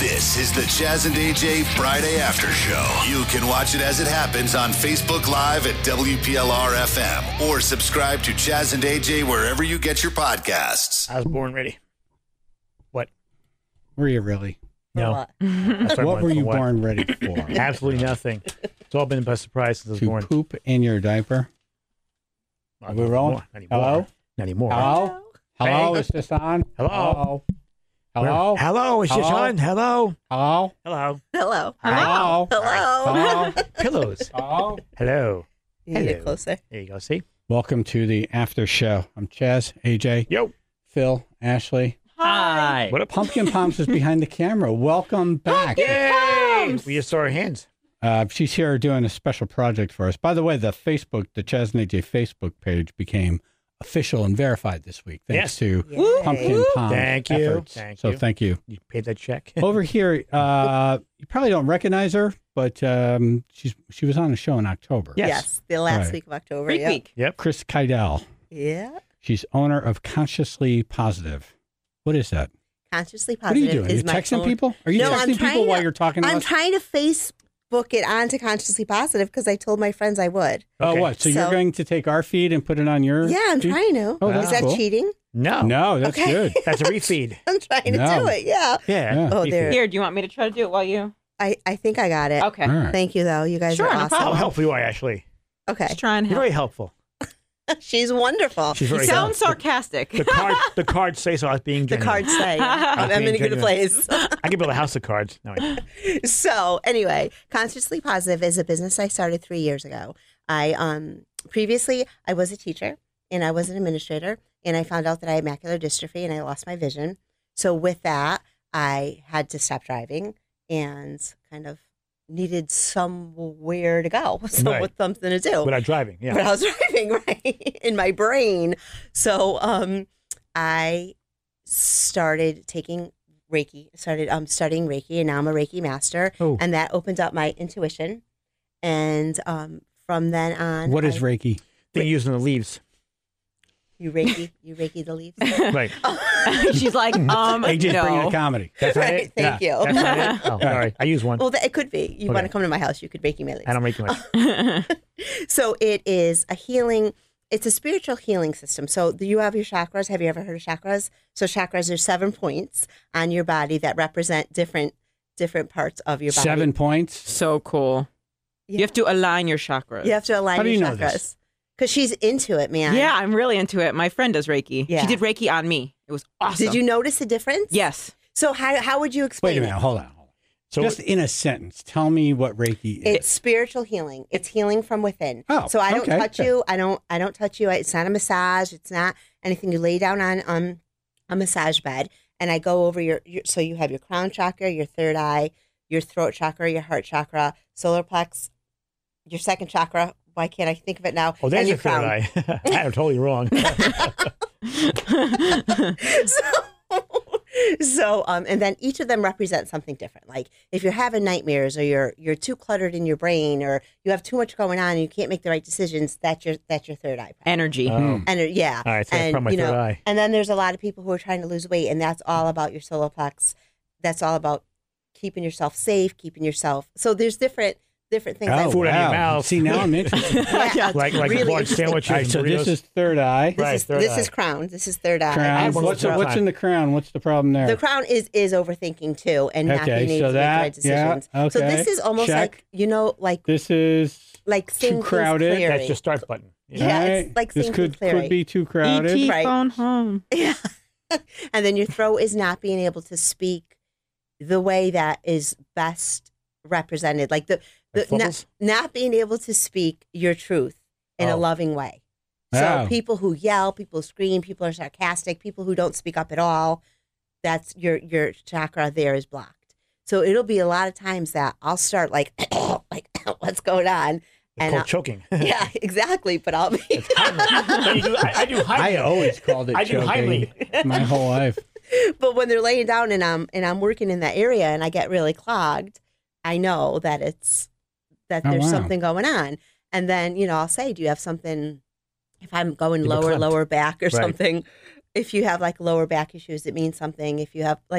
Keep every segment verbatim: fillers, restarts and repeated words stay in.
This is the Chaz and A J Friday After Show. You can watch it as it happens on Facebook Live at W P L R F M or subscribe to Chaz and A J wherever you get your podcasts. I was born ready. What? Were you really? No. What, what were you what? born ready for? Absolutely nothing. It's all been by surprise since I was to born. Poop in your diaper? Not Are we rolling? Not anymore. Hello? Not anymore. Hello? Hello? Hey. Is this on? Hello? Hello? Hello? Where? Hello? Is this Hello? on? Hello? Hello? Hello? Hello. Hello? Hello. Hello? Pillows. Hello? Hello. You need to Hello. get closer. There you go. See? Welcome to the after show. I'm Chaz, A J, Yo. Phil, Ashley. Hi. What up? Pumpkin Palms is behind the camera. Welcome back. Yay! We just saw our hands. Uh, she's here doing a special project for us. By the way, the Facebook, the Chaz and A J Facebook page became official and verified this week, thanks Yes. to Yay. Pumpkin Palms Thank you. efforts. Thank so you. thank you. You paid that check? Over here, uh, you probably don't recognize her, but um, she's she was on a show in October. Yes. Yes, the last Right. week of October. Freak yeah. week. Yep. Chris Kydell. Yeah. She's owner of Consciously Positive. What is that? Consciously What are you Positive doing? Are is you my texting phone. people? Are you No, I'm texting trying people while to- you're talking to I'm us? trying to Facebook it onto Consciously Positive because I told my friends I would. Oh, Okay. what? So, you're So- going to take our feed and put it on your Yeah, I'm feed? trying to. Oh, is that's that cool. cheating? No. No, that's Okay. good. That's a refeed. I'm trying to No. do it. Yeah. Yeah. Yeah. Oh, refeed. there. Here, do you want me to try to do it while you? I, I think I got it. Okay. All right. Thank you, though. You guys Sure, are no awesome. How problem. helpful you are, Ashley. Okay. Just try and You're help. very helpful. She's wonderful. She's You very sound helpful. sarcastic. The card, the cards say so. I was being The genuine. cards say I'm, I'm in a good genuine. place. I can build a house of cards. No, I- So anyway, Consciously Positive is a business I started three years ago. I um previously I was a teacher and I was an administrator, and I found out that I had macular dystrophy and I lost my vision. So with that, I had to stop driving and kind of needed somewhere to go, so Right. with something to do. without driving. Yeah. But I was driving right in my brain. So um, I started taking Reiki, started um, studying Reiki, and now I'm a Reiki master. Oh. And that opened up my intuition. And um, from then on, What is I, Reiki? Thing using the leaves. you Reiki, you Reiki the leaves. Right. She's like, um, A J's bringing a no. comedy. That's not Right, it? thank Yeah. you. That's not it? Oh, sorry. I use one. Well, that, it could be. You Okay. want to come to my house, you could Reiki my leaves. I don't make much. So it is a healing, it's a spiritual healing system. So do you have your chakras? Have you ever heard of chakras? So chakras are seven points on your body that represent different different parts of your body. Seven points. So cool. Yeah. You have to align your chakras. You have to align How do your you know chakras. this? Because she's into it, man. Yeah, I'm really into it. My friend does Reiki. Yeah. She did Reiki on me. It was awesome. Did you notice a difference? Yes. So how how would you explain Wait a minute. it? Hold on. Hold on. So Just in a sentence, tell me what Reiki is. It's spiritual healing. It's healing from within. Oh, so I don't okay, touch good. you. I don't. I don't touch you. It's not a massage. It's not anything. You lay down on um a massage bed, and I go over your, your. So you have your crown chakra, your third eye, your throat chakra, your heart chakra, solar plex, your second chakra. Why can't I think of it now? oh, there's and your your third crown. eye. I'm totally wrong. so, so um, and then each of them represents something different. Like if you're having nightmares, or you're you're too cluttered in your brain, or you have too much going on and you can't make the right decisions, that's your that's your third eye. Energy. Oh. And uh, yeah, All right, so that's and from my you know, third eye. and then there's a lot of people who are trying to lose weight, and that's all about your solar plex. That's all about keeping yourself safe, keeping yourself. So there's different different things. Oh, I- Food in your wow. mouth. See, now I'm interested. yeah, like like really large interesting. sandwiches. All right, and so this burritos. is third eye. This Right, is third this eye. is crown. This is third eye. Crown. one What's, last what's time. in the crown? What's the problem there? The crown is is overthinking too, and not Okay, being so able to that- make the right yeah, decisions. So okay, this is almost check. like you know, like This is like too seeing things crowded. clearly. That's your start button. Yeah, all it's right. like this seeing could things clearly. could be too E crowded. T Right. phone home. Yeah. And then your throat is not being able to speak the way that is best represented. Like the, the Like not, vocals? not being able to speak your truth in a Oh. loving way. So Wow. people who yell, people who scream, people who are sarcastic, people who don't speak up at all, that's your your chakra there is blocked. So it'll be a lot of times that I'll start like like what's going on? It's And called I'll- choking. yeah, exactly. But I'll be But you do, I, I do I Heimlich. always called it I do choking Heimlich. my whole life. but when they're laying down and I'm and I'm working in that area and I get really clogged, I know that it's that Oh, there's wow. something going on. And then, you know, I'll say, do you have something if I'm going You have lower, clamped. lower back or Right. something? If you have like lower back issues, it means something. If you have like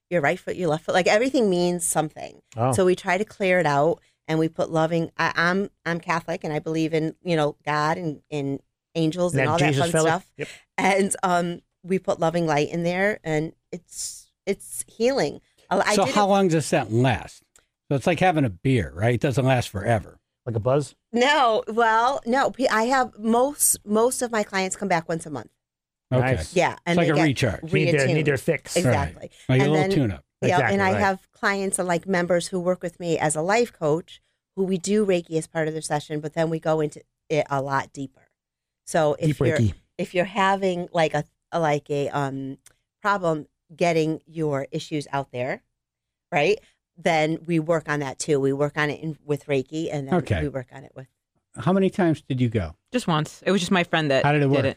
your right foot, your left foot. Like everything means something. Oh. So we try to clear it out, and we put loving. I, I'm I'm Catholic, and I believe in you know God and, and angels and That all Jesus that fun fella? stuff. Yep. And um, we put loving light in there, and it's it's healing. I, I so did how it, long does that last? So it's like having a beer, right? It doesn't last forever. Like a buzz? No, well, no. P- I have most most of my clients come back once a month. Okay. Nice. Yeah, and It's like they a get recharge. Need their, reattuned. need their fix. Exactly. Like a And little then- tune-up. Yeah, Exactly, and I right. have clients and like members who work with me as a life coach, who we do Reiki as part of their session, but then we go into it a lot deeper. So if Deep you're Reiki. if you're having like a, a like a um problem getting your issues out there, right? Then we work on that too. We work on it in, with Reiki, and then Okay. we work on it with. How many times did you go? Just once. It was just my friend that How did it work?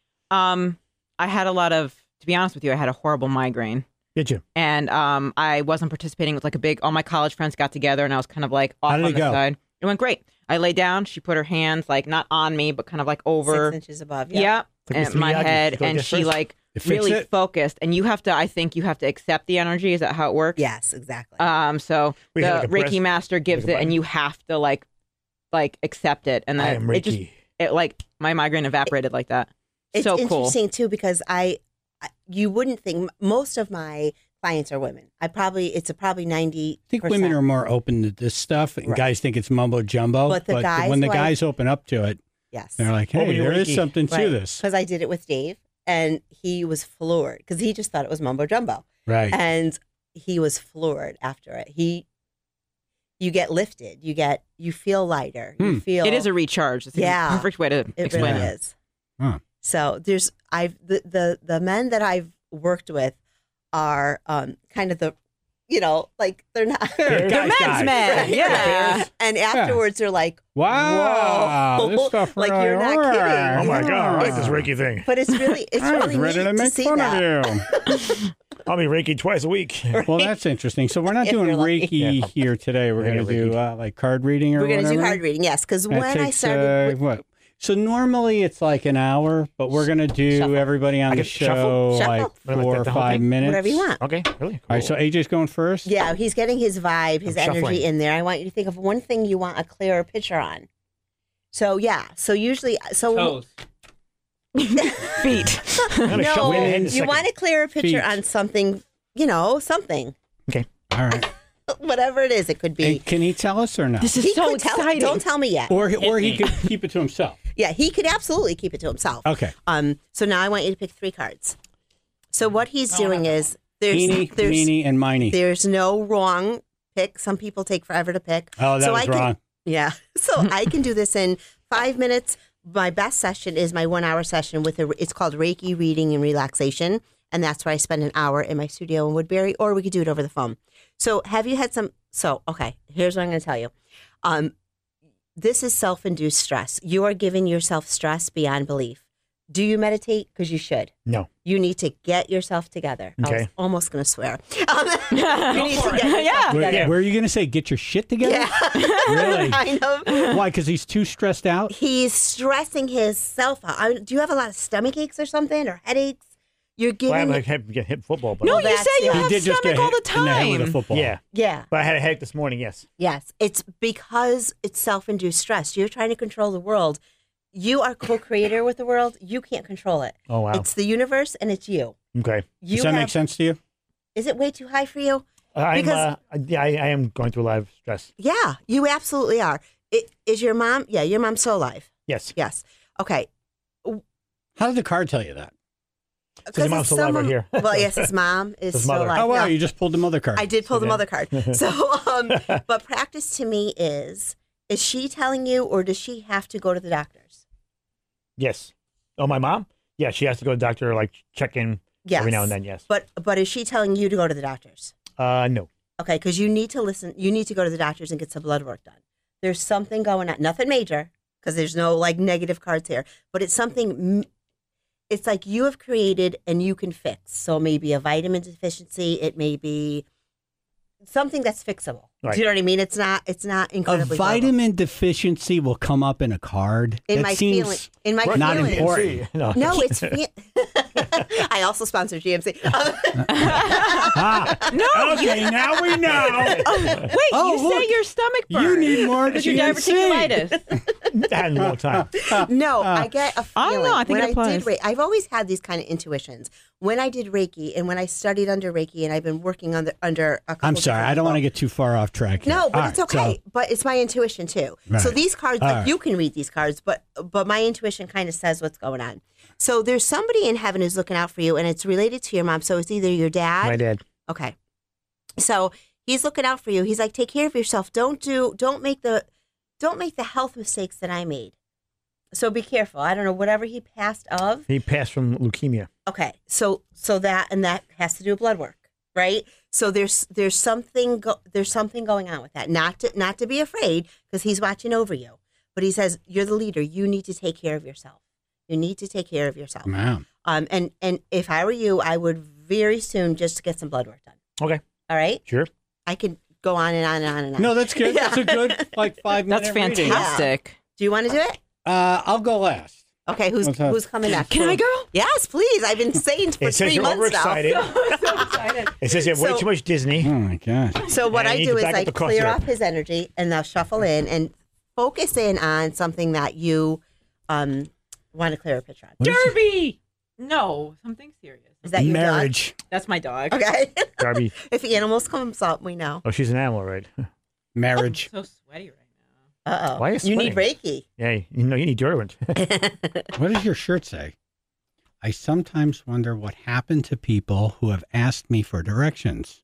Um, I had a lot of, to be honest with you, I had a horrible migraine. Did you? And um, I wasn't participating with like a big, all my college friends got together and I was kind of like off How did on it the go? side. It went great. I lay down. She put her hands like not on me, but kind of like over. Six inches above. Yeah. Yeah. Like And Mister my Miyagi. head. Go And just she first. like To fix really it? focused. And you have to, I think you have to accept the energy. Is that how it works? Yes, exactly. Um. So We the had, like, a Reiki press- master gives like a it, and button. you have to like, like accept it, and I then am it just, Reiki. it like my migraine evaporated like that. It's so cool. interesting too because I, I- you wouldn't think most of my clients are women. I probably it's a probably ninety. I think women are more open to this stuff, and Right. guys think it's mumbo jumbo. But the guys when the like- guys open up to it, Yes. they're like, Open "Hey, your there is Reiki." something to this." Because I did it with Dave, and he was floored because he just thought it was mumbo jumbo, Right. and he was floored after it. He, you get lifted, you get, you feel lighter, Hmm. you feel It is a recharge. It's Yeah. a perfect way to It explain really it. is. Huh. So there's I've the, the the men that I've worked with are um kind of the, you know, like they're not They're The guys, men's guys. men, Right, yeah. right. And afterwards they're like, Wow, Whoa. this stuff Like, really you're not works. kidding. Oh my God, I like this Yeah. Reiki thing. but it's really it's I was really ready neat to make see fun that. of you. I'll be Reiki twice a week. Well, that's interesting. So we're not If doing you're lucky. Reiki Yeah. here today. We're Yeah, going to do Reiki. uh, like card reading or We're gonna whatever. do card reading, yes, because That when I takes, started uh, with, what? So normally it's like an hour, but we're going to do Shuffle. everybody on I the can show shuffle? Shuffle. like Like four the- or the whole five thing? minutes. whatever you want. Okay, really? Cool. All right, so A J's going first. Yeah, he's getting his vibe, his I'm energy shuffling. in there. I want you to think of one thing you want a clearer picture on. So yeah, so usually, so Feet. I'm gonna shuffle no, your head in a you second. want a clearer picture Feet. on something, you know, something, All right. whatever it is. It could be. Hey, can he tell us or no? This is He so could tell. exciting. Don't tell me yet. Or or he could keep it to himself. Yeah, he could absolutely keep it to himself. Okay. Um. So now I want you to pick three cards. So what he's doing is there's Eeny, there's meeny, and miny. there's no wrong pick. Some people take forever to pick. Oh, that so was I can, wrong. Yeah. So I can do this in five minutes. My best session is my one hour session with a, it's called Reiki Reading and Relaxation. And that's where I spend an hour in my studio in Woodbury, or we could do it over the phone. So have you had some, so, okay, here's what I'm going to tell you. Um, this is self-induced stress. You are giving yourself stress beyond belief. Do you meditate? Because you should. No. You need to get yourself together. I was Okay. almost going to swear. Um, you need to get yourself Yeah. Where, together. where are you going to say get your shit together? Yeah. Really? kind of. Why? Because he's too stressed out? He's stressing himself out. I- Do you have a lot of stomach aches or something, or headaches? You're Well, giving I like hit, get hit football, but No, Well, you that's- say you yeah. He have did just get stomach all hit the in the head with a time. football. yeah. yeah, But I had a headache this morning. Yes. yes. It's because it's self-induced stress. You're trying to control the world. You are co-creator with the world. You can't control it. Oh wow. It's the universe, and it's you. okay. You Does that have, make sense to you? Is it way too high for you? I'm, Because- uh, yeah, I, I am going through a lot of stress. Yeah, you absolutely are. It, is your mom? Yeah, your mom's still alive. Yes. Yes. Okay. How did the card tell you that? Says your mom's it's still alive right someone- here. Well, yes, his mom is His still mother. alive. Oh, wow. No. You just pulled the mother card. I did pull the did. mother card. So, um, but practice to me is, is she telling you, or does she have to go to the doctors? Yes. Oh, my mom? Yeah, she has to go to the doctor, like check in Yes. every now and then. Yes. But, but is she telling you to go to the doctors? Uh, no. Okay. Cause you need to listen. You need to go to the doctors and get some blood work done. There's something going on, nothing major, cause there's no like negative cards here, but it's something, it's like you have created and you can fix. So maybe a vitamin deficiency. It may be something that's fixable. Right. Do you know what I mean? It's not. It's not A incredibly vitamin deficiency will come up in a card. in that my seems feeling. In my not feelings. important. No. No, it's. Fe- I also sponsor G M C. Ah, No. okay, now we know. Wait, Oh, you say look. your stomach burns. You need more Because your G M C. diverticulitis. That in a long time. No, I get a Uh, I feeling. don't know, I think when it I did applies. Reiki, I've always had these kind of intuitions. When I did Reiki and when I studied under Reiki, and I've been working under under a couple I'm sorry, different I don't want to people. get too far off track here. No, but All it's right, okay. so- But it's my intuition too. So Right. these cards, All like right. you can read these cards, but but my intuition kind of says what's going on. So there's somebody in heaven who's looking out for you, and it's related to your mom. So it's either your dad. My dad. Okay. So he's looking out for you. He's like, take care of yourself. Don't do. Don't make the. Don't make the health mistakes that I made. So be careful. I don't know whatever he passed of. He passed from leukemia. Okay, so so that and that has to do with blood work, right? So there's there's something go, there's something going on with that. Not to not to be afraid because he's watching over you, but he says you're the leader. You need to take care of yourself. You need to take care of yourself. Wow. Um, and and if I were you, I would very soon just get some blood work done. Okay. All right, Sure. I could go on and on and on and on. No, that's good. Yeah. That's a good like five minute That's reading. fantastic. Do you want to do it? Uh, I'll go last. Okay, who's What's up? who's coming next? Can I go? Yes, please. I've been saying for It says three you're months now. overexcited. It says you have way So- too much Disney. Oh my god. So what And I you need do to is back up I the cough clear syrup. off his energy and I'll shuffle in and focus in on something that you um, want to clear a picture on. What is it? Derby. No, something serious. Is that your Marriage. That's my dog. dog? Okay. Darby. If animals comes up, we know. Oh, she's an animal, right? Marriage. So sweaty right Uh oh. Why is you need sweating? Reiki. Yeah, you know, you need deodorant. What does your shirt say? I sometimes wonder what happened to people who have asked me for directions.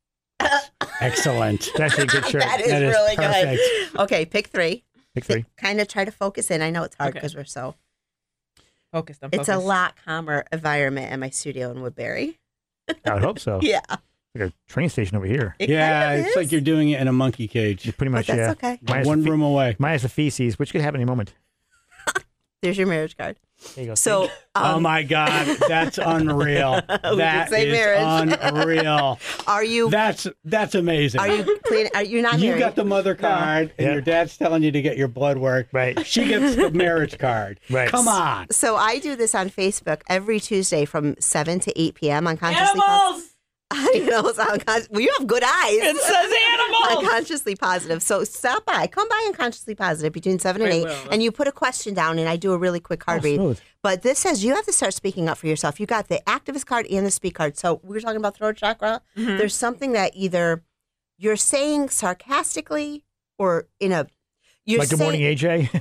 Excellent. It's actually a good shirt. That is That is really perfect. good. Okay, pick three. Pick three. Kind of try to focus in. I know it's hard Okay. because we're so. now. Focused. I'm It's focused. a lot calmer environment in my studio in Woodbury. I would hope so. Yeah. Like a train station over here. It Yeah, kind of it's is, like you're doing it in a monkey cage. It's pretty but much, that's yeah. okay. Minus One the fe- room away. Minus the feces, which could happen any moment. There's your marriage card. There you go. So, um, Oh my God, that's unreal. did That say is marriage. unreal. are you That's that's amazing. are you planning? Are you not You married? got the mother card, and Yeah. your dad's telling you to get your blood work. Right. She gets the marriage card. Right. Come on. So I do this on Facebook every Tuesday from seven to eight p.m. on Consciously Positive. Animals! On Con- well, you have good eyes. It says animals. Unconsciously Positive. So stop by. Come by Unconsciously Positive between seven and I eight, will. and you put a question down, and I do a really quick card Oh, read. smooth. But this says you have to start speaking up for yourself. You got the activist card and the speak card. So we were talking about throat chakra. Mm-hmm. There's something that either you're saying sarcastically or in a you're Like Good saying, Morning, A J.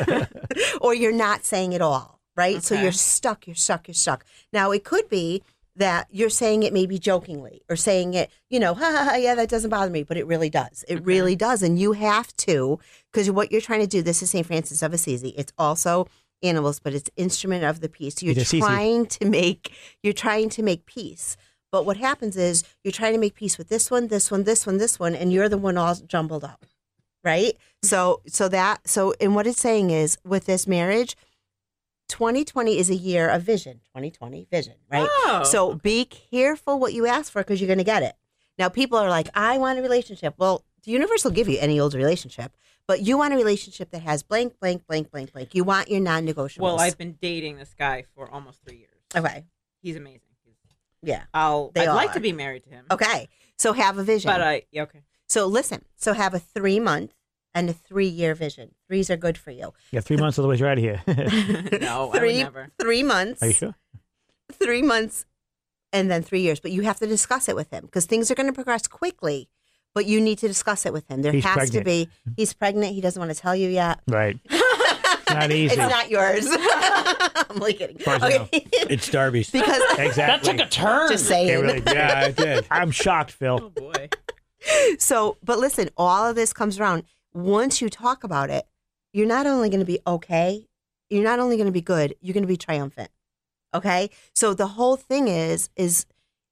or you're not saying it all, right? So Okay. you're stuck, you're stuck, you're stuck. Now, it could be that you're saying it maybe jokingly or saying it, you know, ha ha ha, yeah, that doesn't bother me, but it really does. It really does. And you have to, because what you're trying to do, this is Saint Francis of Assisi. It's also animals, but it's instrument of the peace. You're It's Assisi. trying to make, you're trying to make peace. But what happens is you're trying to make peace with this one, this one, this one, this one, and you're the one all jumbled up. Right? So so that so and what it's saying is with this marriage, twenty twenty is a year of vision. twenty twenty vision, right? Oh. So be careful what you ask for because you're going to get it. Now people are like, I want a relationship. Well, the universe will give you any old relationship, but you want a relationship that has blank, blank, blank, blank, blank. You want your non-negotiables. Well, I've been dating this guy for almost three years. okay, He's amazing. He's, yeah, I'll. They I'd all like are. to be married to him. okay. So have a vision. But I. Yeah, okay. so listen. So have a three month and a three year vision. Threes are good for you. Yeah, three months otherwise you're out of here. No, I would three never. three months. Are you sure? Three months and then three years. But you have to discuss it with him because things are going to progress quickly, but you need to discuss it with him. There He's has pregnant. to be, he's pregnant. He doesn't want to tell you yet. Right. Not easy. It's not yours. I'm only kidding. far as I Okay. It's Darby's. because Exactly. turn. just saying. It really did. Yeah, I did. I'm shocked, Phil. Oh boy. So, but listen, all of this comes around. Once you talk about it, you're not only going to be okay, you're not only going to be good, you're going to be triumphant. Okay? So the whole thing is is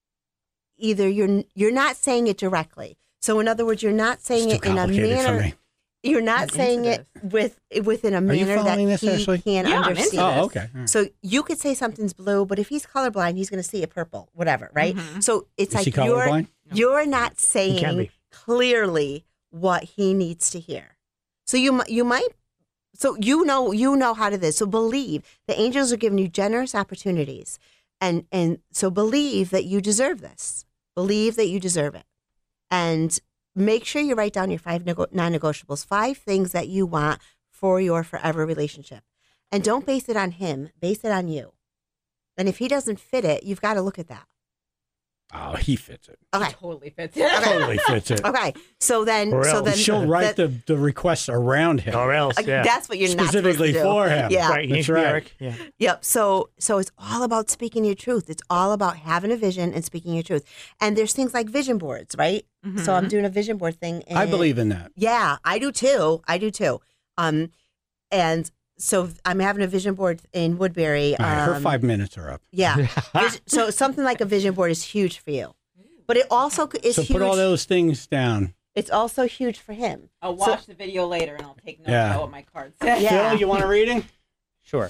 either you're you're not saying it directly. So in other words, you're not saying It's too it in a complicated for manner me. you're not I'm saying into it with within a you manner that following this, he Ashley? can Yeah, I'm into understand. Oh, this. okay. All right. So you could say something's blue, but if he's colorblind, he's going to see it purple, whatever, right? Mhm. So it's Is he like you're colorblind? you're not He can saying be. clearly what he needs to hear. So you mi- you might, so you know you know how to this. So believe the angels are giving you generous opportunities, and and so believe that you deserve this. Believe that you deserve it, and make sure you write down your five nego- non-negotiables, five things that you want for your forever relationship, and don't base it on him. Base it on you. And if he doesn't fit it, you've got to look at that. Oh, he fits it. Okay. He totally fits it. Totally fits it. Okay. So then, Or so else then She'll write that- the, the requests around him. Or else, uh, yeah. That's what you're not Specifically supposed to do. for him. Yeah. right. He needs That's to be right. Eric. Yeah. Yep. So so it's all about speaking your truth. It's all about having a vision and speaking your truth. And there's things like vision boards, right? Mhm. So I'm doing a vision board thing. I and- believe in that. Yeah, I do too. I do too. Um, and so I'm having a vision board in Woodbury. All right, her um, five minutes are up. Yeah. Vis- so something like a vision board is huge for you, but it also is So huge. put all those things down. It's also huge for him. I'll watch the video later and I'll take notes Yeah. about what my card says. Yeah. Phil, you want a reading? Sure.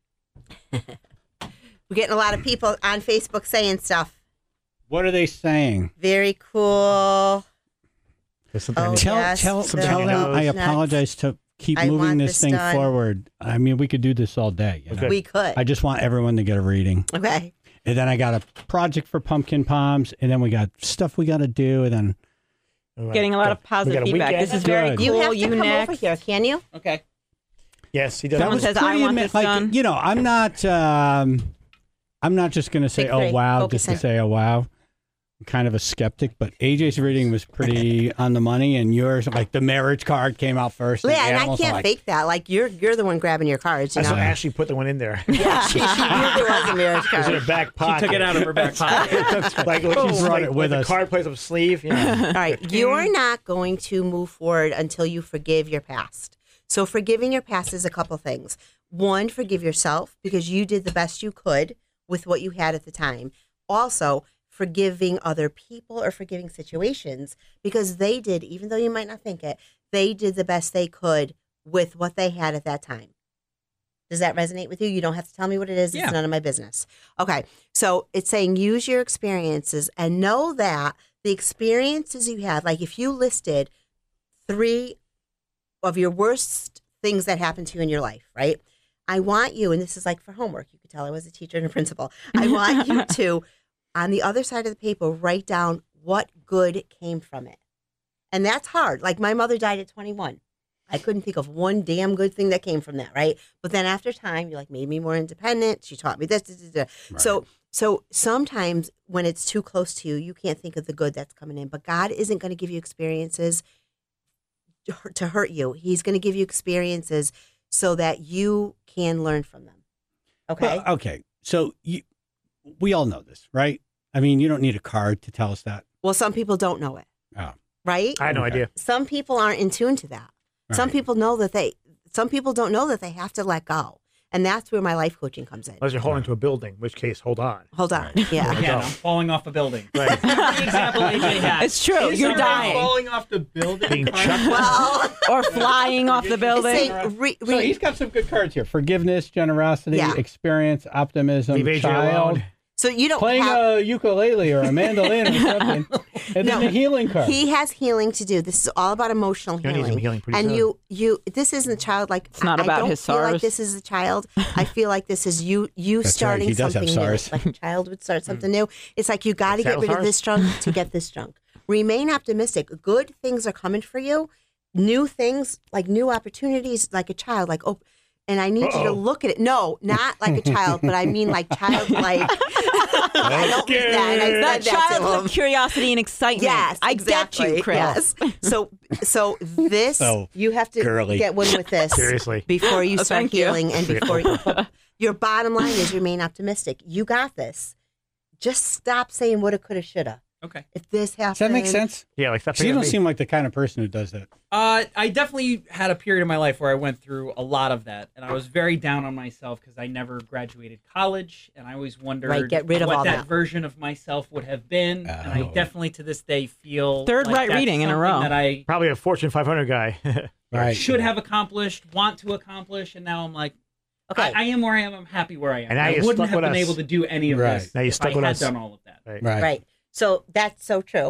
We're getting a lot of people on Facebook saying stuff. What are they saying? Very cool. There's something I Oh, need- Tell yes, tell the- tell them I Next. apologize to keep I moving want this this thing done. forward. I mean, we could do this all day. You know? Okay. We could. I just want everyone to get a reading. Okay. And then I got a project for Pumpkin Palms, and then we got stuff we got to do, and then All right. Getting a lot of We positive got a feedback. weekend. This is very Good. cool. You have to you come next. over here, can you? Okay. Yes, he does. that Someone was says, "I pretty want admi- this like done." you know, I'm not um, I'm not just going to say Big oh three. wow Focus just to in. say oh wow. I'm kind of a skeptic, but A J's reading was pretty on the money, and yours like the marriage card came out first. Yeah, the and I animals, can't I'm like, fake that. Like you're you're the one grabbing your cards. You I know. saw Ashley put the one in there. Yeah, she, she knew there was a marriage It was in card. her back pocket. She took it out of her back pocket. like when she's Brought like, it with with the us. card plays up sleeve. Yeah. All right, you're not going to move forward until you forgive your past. So forgiving your past is a couple things. One, forgive yourself because you did the best you could with what you had at the time. Also, forgiving other people or forgiving situations because they did, even though you might not think it, they did the best they could with what they had at that time. Does that resonate with you? You don't have to tell me what it is. Yeah. It's none of my business. Okay. So it's saying use your experiences and know that the experiences you had, like if you listed three of your worst things that happened to you in your life, right? I want you, and this is like for homework, you could tell I was a teacher and a principal. I want you to, on the other side of the paper, write down what good came from it. And that's hard. Like my mother died at twenty-one. I couldn't think of one damn good thing that came from that, right? But then after time, you like made me more independent. She taught me this. this, this, this. Right. So, so sometimes when it's too close to you, you can't think of the good that's coming in. But God isn't going to give you experiences to hurt- to hurt you. He's going to give you experiences so that you can learn from them. Okay. Well, okay. So you, we all know this, right? I mean, you don't need a card to tell us that. Well, some people don't know it, Oh, right? I had no Okay. idea. Some people aren't in tune to that. Some right. people know that they, some people don't know that they have to let go. And that's where my life coaching comes in. Unless you're holding to a building, in which case, hold on. Hold on. Right. Yeah. Let Again, go. I'm falling off a building. Right. That's the example A J had. It's true. Is You're someone dying. falling off the building. Being Cards- chucked. Well, Or flying off the it's building. saying re, So re, he's got some good cards here: forgiveness, generosity, Yeah. experience, optimism, Leave A J child, alone. so you don't playing have, a ukulele or a mandolin or something, and No. then the healing card. he has healing to do. This is all about emotional You're gonna need healing. some healing pretty and soon. you, you, this isn't a child like. It's not I, about I don't his feel like SARS. this is a child. I feel like this is you, you That's right, starting he does have something SARS. new. Like a child would start something new. It's like you got to get Saddle rid of SARS? this junk to get this junk. Remain optimistic. Good things are coming for you. New things, like new opportunities, like a child. Like oh. And I need you to Uh-oh. look at it. No, not like a child, but I mean like childlike. I don't mean that. And I said That that child to him. with curiosity and excitement. Yes, I exactly. get you, Chris. Yes. So, so this So you have to girly. get one with this Seriously. before you Oh, start thank you. healing and before you. Your bottom line is remain optimistic. You got this. Just stop saying woulda, coulda, shoulda. Okay. If this happened, Does that make sense? Yeah, like stop So you picking don't on me. seem like the kind of person who does that. Uh, I definitely had a period of my life where I went through a lot of that, and I was very down on myself because I never graduated college, and I always wondered Right, get rid of what all that, that. version of myself would have been. And I Oh. definitely, to this day, feel Third like right that's reading in a something row. that I Probably a Fortune five hundred guy. Right. should have accomplished, want to accomplish, and now I'm like, Okay. I, I am where I am. I'm happy where I am. And now I you're wouldn't stuck have with been us. able to do any of Right. this Now you're if stuck I with had us. done all of that. Right. Right. Right. So that's so true.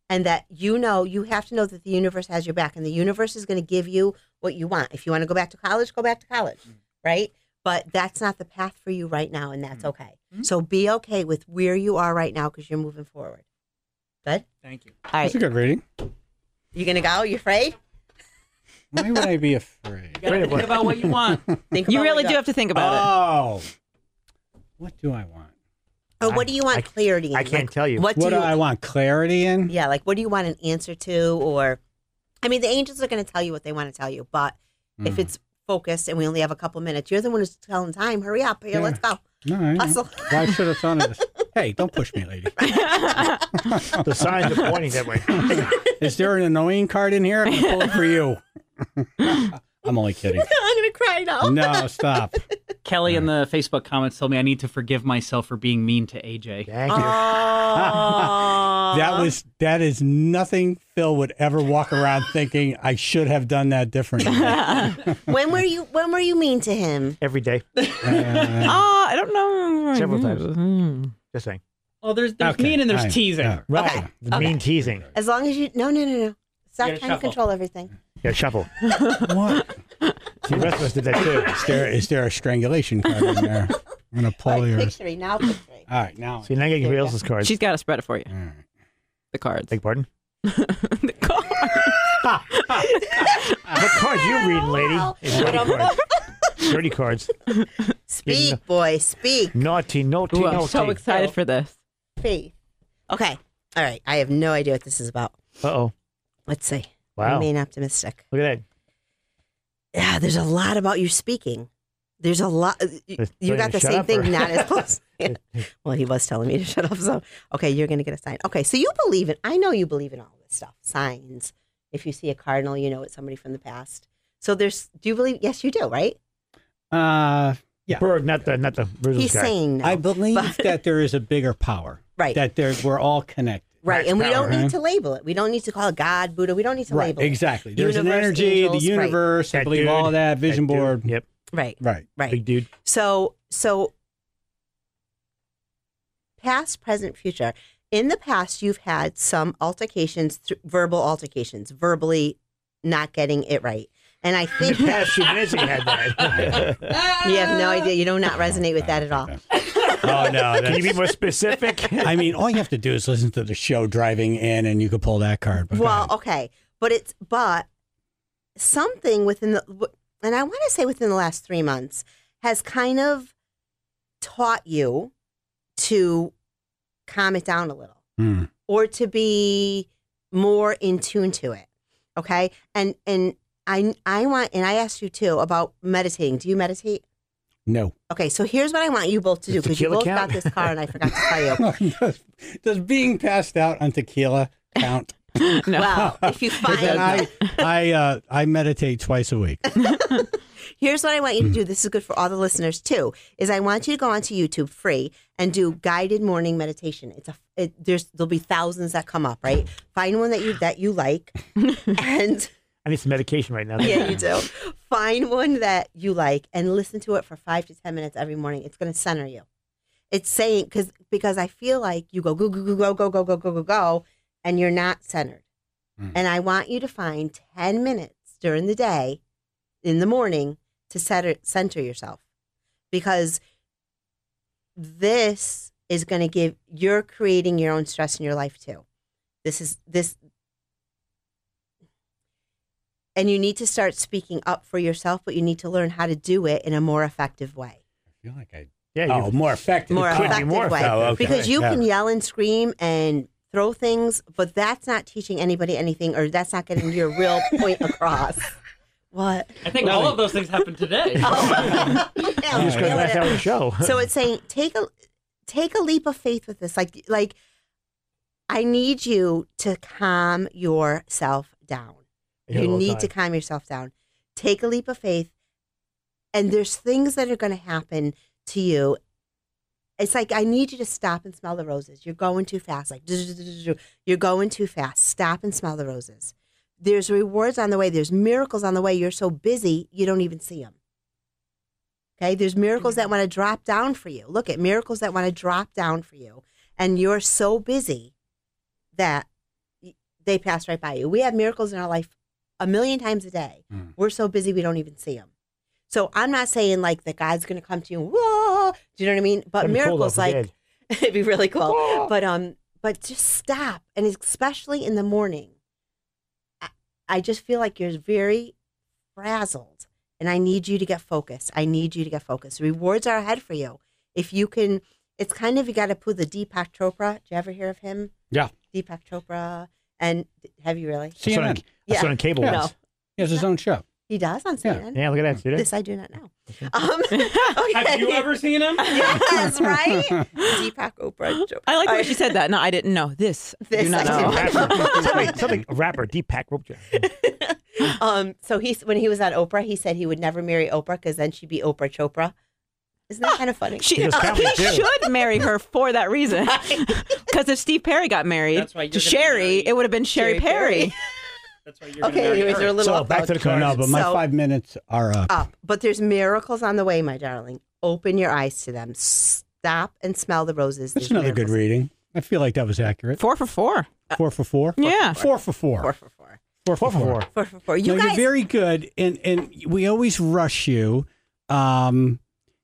and that you know, you have to know that the universe has your back, and the universe is going to give you what you want. If you want to go back to college, go back to college, mm-hmm. right? But that's not the path for you right now, and that's mm-hmm. okay. Mm-hmm. So be okay with where you are right now because you're moving forward. Good? Thank you. All right. That's a good reading. You going to go? You afraid? Why would I be afraid? You gotta think about what you want. Think You about really what do have to think about it. Oh. What do I want? Oh, what do you want I- clarity in? I can't Like, tell you. What do What do you, I want clarity in? Yeah, like what do you want an answer to? Or, I mean, the angels are going to tell you what they want to tell you, but if Mm. it's focused and we only have a couple minutes, you're the one who's telling time. Hurry up. Here, Yeah. let's go. No, I know. Hustle. Well, I should have thought of this. Hey, don't push me, lady. The signs are pointing that way. Is there an annoying card in here? I'm gonna pull it for you. I'm only kidding. I'm going to cry now. No, stop. Kelly in the Facebook comments told me I need to forgive myself for being mean to A J. Thank you. Oh. That was that is nothing Phil would ever walk around thinking I should have done that differently. when were you when were you mean to him? Every day. Uh, Ah, I don't know. Several times. Hmm. Just saying. Oh, there's there's okay, mean and there's all right, teasing. all right. Right. Okay. The Okay. mean teasing. As long as you no no no no. Stop gotta trying to shuffle. control everything. Yeah, shuffle. What? See, the rest of us did that too. Is there is there a strangulation card in there? I'm gonna pull All right, pick yours. three. Now pick three. All right, now. See, now you're getting somebody else's cards. She's got to spread it for you. All right. The cards. Beg pardon? The cards. What cards you reading, lady? Wow. It's dirty cards. Dirty cards. Speak, boy, speak. Naughty, naughty, Ooh, I'm naughty. so excited for this. Faith. Okay. All right. I have no idea what this is about. Uh-oh. Let's see. Wow. Remain optimistic. Look at Yeah, there's a lot about you speaking. There's a lot. You, Just you tell got you the to shut same up, thing, or- not as close. Yeah. Well, he was telling me to shut up. So, okay, you're going to get a sign. Okay, so you believe in, I know you believe in all this stuff. Signs. If you see a cardinal, you know it's somebody from the past. So there's, do you believe? Yes, you do, right? Uh, that. Yeah. Bird, not the, not the Rizzles He's guy. saying no. I believe but- that there is a bigger power. Right. That there we're all connected. Right, and we power, don't huh? need to label it. We don't need to call it God, Buddha. We don't need to Right. label it. Exactly. There's an Universe, energy, angels, the right. universe. I That believe dude, all of that. Vision that dude. board. Yep. Right, Right. right. Big dude. So, so past, present, future. In the past, you've had some altercations, th- verbal altercations, verbally not getting it right. And I think Yeah, she basically had that. you have no idea. You do not resonate with that at all. Oh no. Can you be that's- more specific? I mean, all you have to do is listen to the show driving in, and you could pull that card. But go Well, ahead. okay, but it's but something within the, and I want to say within the last three months has kind of taught you to calm it down a little, Hmm. or to be more in tune to it. Okay, and and I I want and I asked you too about meditating. Do you meditate? No. Okay, so here's what I want you both to do Does because you tequila both count? got this card and I forgot to tell you. does, does being passed out on tequila count? No. Well, if you But then find I I uh, I meditate twice a week. Here's what I want you to do. This is good for all the listeners too. Is I want you to go onto YouTube free and do guided morning meditation. It's a it, there's there'll be thousands that come up. Right, find one that you that you like, and I need some medication right now. yeah, you do. Find one that you like and listen to it for five to ten minutes every morning. It's going to center you. It's saying because because I feel like you go go go go go go go go go go go, and you're not centered. Mm. And I want you to find ten minutes during the day, in the morning, to center, center yourself. Because this is going to give, you're creating your own stress in your life too. This is, this, and you need to start speaking up for yourself, but you need to learn how to do it in a more effective way. I feel like I. Yeah, you, Oh, more effective. More could be effective more way. effective. Oh, okay. Because you Yeah. can yell and scream and throw things, but that's not teaching anybody anything, or that's not getting your real point across. What? I think all of those things happened today. Oh. Yeah, I'm just going to feel back it. out of the show. So it's saying take a take a leap of faith with this. Like like I need you to calm yourself down. I hear it You all the need to time. calm yourself down. Take a leap of faith. And there's things that are going to happen to you. It's like I need you to stop and smell the roses. You're going too fast. Like you're going too fast. Stop and smell the roses. There's rewards on the way. There's miracles on the way. You're so busy, you don't even see them. Okay? There's miracles that want to drop down for you. Look at miracles that want to drop down for you. And you're so busy that they pass right by you. We have miracles in our life a million times a day. Mm. We're so busy we don't even see them. So I'm not saying like that God's going to come to you. Whoa, do you know what I mean? But That'd be cool, miracles, though, if he like did. it'd be really cool. But um, but just stop, and especially in the morning. I, I just feel like you're very frazzled, and I need you to get focused. I need you to get focused. Rewards are ahead for you if you can. It's kind of you got to put the Deepak Chopra. Did you ever hear of him? Yeah. Deepak Chopra, and have you really? I saw it on, C N N. I saw it on cable No. once. He has his own show. He does on C N N. Yeah, look at that. See that? This I do not know. Um, okay. Have you ever seen him? Yes, right? Deepak Chopra. I like the way she said that. No, I didn't know. This, I This do not I know. did Rapper. something, something, a rapper, Deepak Chopra. Um, so he's when he was on Oprah, he said he would never marry Oprah because then she'd be Oprah Chopra. Isn't that kind of funny? She, He does comedy, he too. should marry her for that reason. Because if Steve Perry got married That's why you're to gonna Sherry, marry it would have been Sherry, Sherry Perry. Perry. That's why you're gonna Okay, marry anyways, her. they're a little So, up back to the No, no, but my So- five minutes are up. up, but there's miracles on the way, my darling. Open your eyes to them. Stop and smell the roses. That's There's another good miracles. reading. I feel like that was accurate. Four for four. Four for four? Yeah. Four for four. Four for four. Four Four for four. Four for four. You no, guys, you're very good, and and we always rush you, um,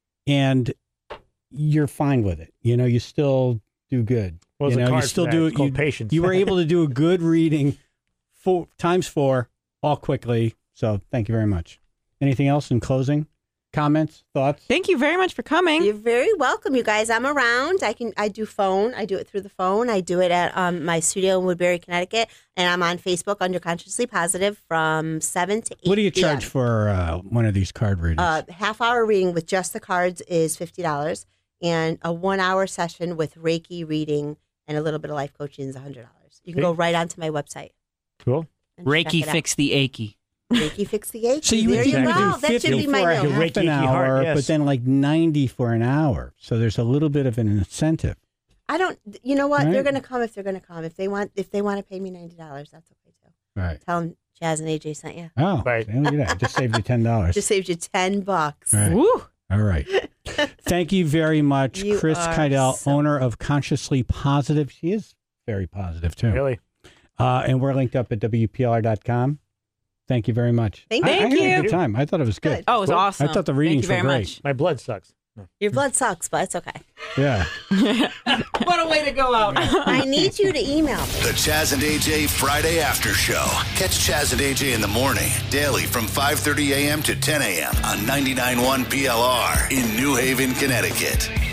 and you're fine with it. You know, you still do good. What was you the know, card you for still that? do It's called you, patience. You were able to do a good reading, four times four, all quickly. So thank you very much. Anything else in closing? Comments, thoughts? Thank you very much for coming. You're very welcome, you guys. I'm around. I can. I do phone. I do it through the phone. I do it at um, my studio in Woodbury, Connecticut, and I'm on Facebook under Consciously Positive from seven to eight. What do you p m. charge for uh, one of these card readings? Uh, half hour reading with just the cards is fifty dollars, and a one hour session with Reiki reading and a little bit of life coaching is a hundred dollars. You can go right onto my website. Cool. and check Reiki it out. fix the achy. Reiki fix the ache. so you there would you think go. you do That should fifty be my for a note. Your half an Reiki hour, heart, yes. but then like ninety for an hour. So there's a little bit of an incentive. I don't. You know what? Right. They're going to come if they're going to come. If they want, if they want to pay me ninety dollars, that's okay too. Right. Tell them Jazz and A J sent you. Oh, Right. see, look at that. It just saved you ten dollars. Just saved you ten bucks. Right. Woo. All right. Thank you very much, You Chris are Kydell, so- owner of Consciously Positive. She is very positive, too. Really? Uh, and we're linked up at W P L R dot com. Thank you very much. Thank I, I you. had a Thank good time. I thought it was good. Good. Oh, it was Cool. awesome. I thought the readings Thank you were very great. much. My blood sucks. Your blood sucks, but it's okay. Yeah. What a way to go out. I need you to email me. The Chaz and A J Friday After Show. Catch Chaz and A J in the morning, daily from five thirty a.m. to ten a.m. on ninety-nine point one P L R in New Haven, Connecticut.